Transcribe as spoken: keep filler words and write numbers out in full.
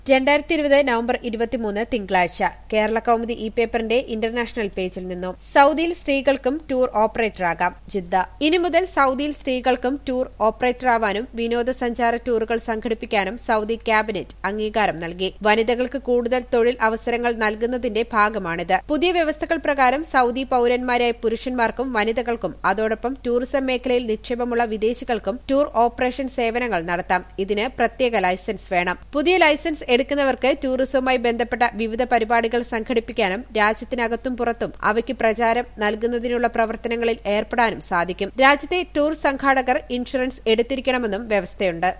രണ്ടായിരത്തി ഇരുപത് നവംബർ ഇരുപത്തിമൂന്ന് തിങ്കളാഴ്ച കേരള കൗമുദി ഇ പേപ്പറിന്റെ ഇന്റർനാഷണൽ പേജിൽ നിന്നും സൌദിയിൽ സ്ത്രീകൾക്കും ടൂർ ഓപ്പറേറ്ററാകാം ജിദ്ദ. ഇനി മുതൽ സൌദിയിൽ സ്ത്രീകൾക്കും ടൂർ ഓപ്പറേറ്ററാവാനും വിനോദസഞ്ചാര ടൂറുകൾ സംഘടിപ്പിക്കാനും സൌദി ക്യാബിനറ്റ് അംഗീകാരം നൽകി. വനിതകൾക്ക് കൂടുതൽ തൊഴിൽ അവസരങ്ങൾ നൽകുന്നതിന്റെ ഭാഗമാണിത്. പുതിയ വ്യവസ്ഥകൾ പ്രകാരം സൌദി പൌരന്മാരായ പുരുഷന്മാർക്കും വനിതകൾക്കും അതോടൊപ്പം ടൂറിസം മേഖലയിൽ നിക്ഷേപമുള്ള വിദേശികൾക്കും ടൂർ ഓപ്പറേഷൻ സേവനങ്ങൾ നടത്താം. ഇതിന് പ്രത്യേക ലൈസൻസ് വേണം. പുതിയ ലൈസൻസ് എടുക്കുന്നവർക്ക് ടൂറിസവുമായി ബന്ധപ്പെട്ട വിവിധ പരിപാടികൾ സംഘടിപ്പിക്കാനും രാജ്യത്തിനകത്തും പുറത്തും അവയ്ക്ക് പ്രചാരം നൽകുന്നതിനുള്ള പ്രവർത്തനങ്ങളിൽ ഏർപ്പെടാനും സാധിക്കും. രാജ്യത്തെ ടൂർ സംഘാടകർ ഇൻഷുറൻസ് എടുത്തിരിക്കണമെന്നും വ്യവസ്ഥയുണ്ട്.